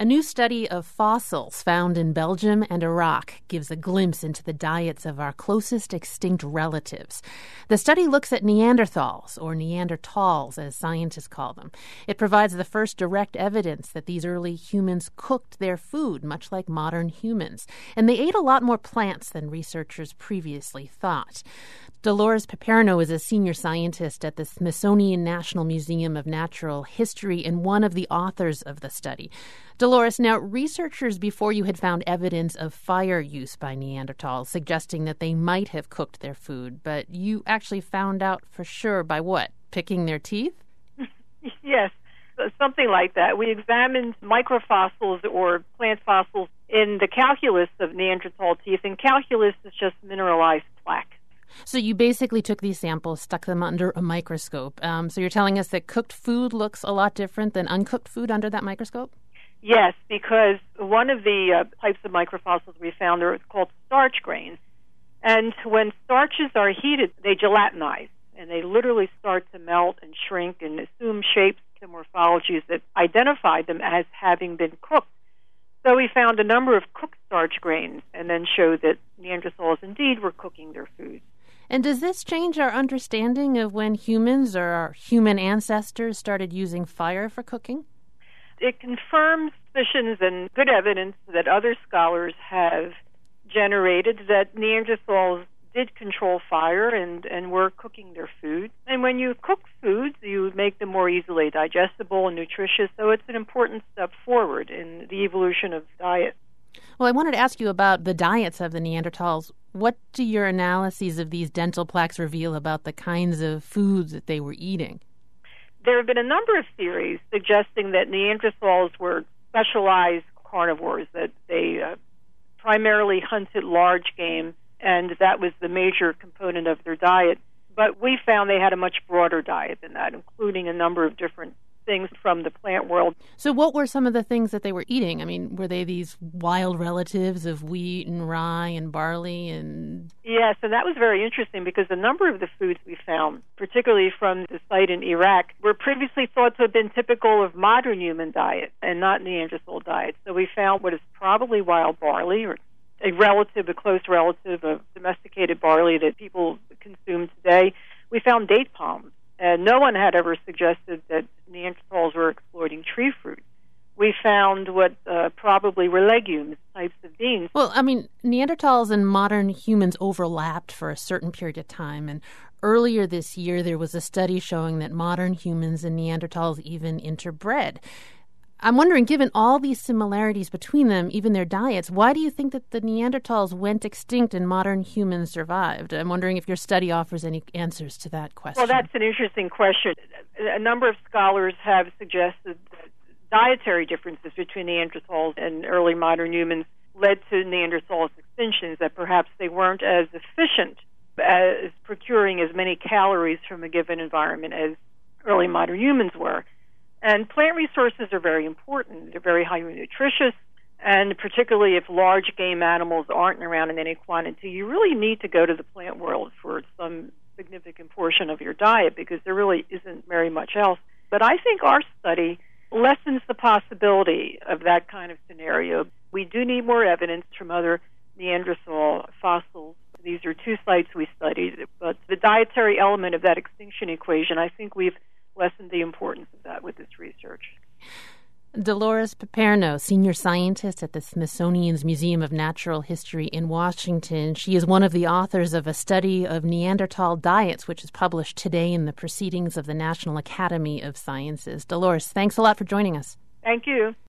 A new study of fossils found in Belgium and Iraq gives a glimpse into the diets of our closest extinct relatives. The study looks at Neanderthals, or Neandertals as scientists call them. It provides the first direct evidence that these early humans cooked their food, much like modern humans. And they ate a lot more plants than researchers previously thought. Dolores Piperno is a senior scientist at the Smithsonian National Museum of Natural History and one of the authors of the study. Dolores, now researchers before you had found evidence of fire use by Neanderthals, suggesting that they might have cooked their food, but you actually found out for sure by what? Picking their teeth? Yes, something like that. We examined microfossils or plant fossils in the calculus of Neanderthal teeth, and calculus is just mineralized plaque. So you basically took these samples, stuck them under a microscope. So you're telling us that cooked food looks a lot different than uncooked food under that microscope? Yes, because one of the types of microfossils we found are called starch grains. And when starches are heated, they gelatinize, and they literally start to melt and shrink and assume shapes and morphologies that identify them as having been cooked. So we found a number of cooked starch grains and then showed that Neanderthals indeed were cooking their food. And does this change our understanding of when humans or our human ancestors started using fire for cooking? It confirms suspicions and good evidence that other scholars have generated that Neanderthals did control fire and were cooking their food. And when you cook foods, you make them more easily digestible and nutritious, so it's an important step forward in the evolution of diet. Well, I wanted to ask you about the diets of the Neanderthals. What do your analyses of these dental plaques reveal about the kinds of foods that they were eating? There have been a number of theories suggesting that Neanderthals were specialized carnivores, that they primarily hunted large game, and that was the major component of their diet. But we found they had a much broader diet than that, including a number of different things from the plant world. So what were some of the things that they were eating? I mean, were they these wild relatives of wheat and rye and barley? Yes, and that was very interesting because a number of the foods we found, particularly from the site in Iraq, were previously thought to have been typical of modern human diet and not Neanderthal diet. So we found what is probably wild barley, or a close relative of domesticated barley that people consume today. We found date palms. And no one had ever suggested that Neanderthals were exploiting tree fruit. We found what probably were legumes, types of beans. Well, I mean, Neanderthals and modern humans overlapped for a certain period of time. And earlier this year, there was a study showing that modern humans and Neanderthals even interbred. I'm wondering, given all these similarities between them, even their diets, why do you think that the Neanderthals went extinct and modern humans survived? I'm wondering if your study offers any answers to that question. Well, that's an interesting question. A number of scholars have suggested that dietary differences between Neanderthals and early modern humans led to Neanderthals' extinctions, that perhaps they weren't as efficient as procuring as many calories from a given environment as early modern humans were. And plant resources are very important. They're very highly nutritious, and particularly if large game animals aren't around in any quantity, you really need to go to the plant world for some significant portion of your diet because there really isn't very much else. But I think our study lessens the possibility of that kind of scenario. We do need more evidence from other Neanderthal fossils. These are two sites we studied, but the dietary element of that extinction equation, I think we've lessened the importance of that with this research. Dolores Piperno, senior scientist at the Smithsonian's Museum of Natural History in Washington. She is one of the authors of a study of Neanderthal diets, which is published today in the Proceedings of the National Academy of Sciences. Dolores, thanks a lot for joining us. Thank you.